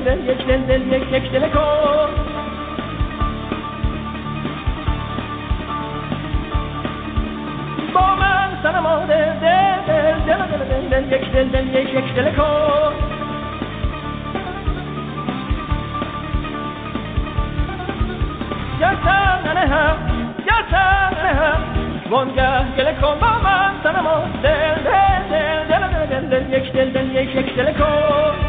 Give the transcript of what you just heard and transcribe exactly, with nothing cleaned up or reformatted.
دل یک دل دل یک یک دل کن با من صنما دل دل دل دل دل دل یک دل دل یک یک دل کن گر سر ننهم گر سر ننهم وانگه گله کن با من صنما دل دل دل دل دل دل یک دل دل یک یک دل کن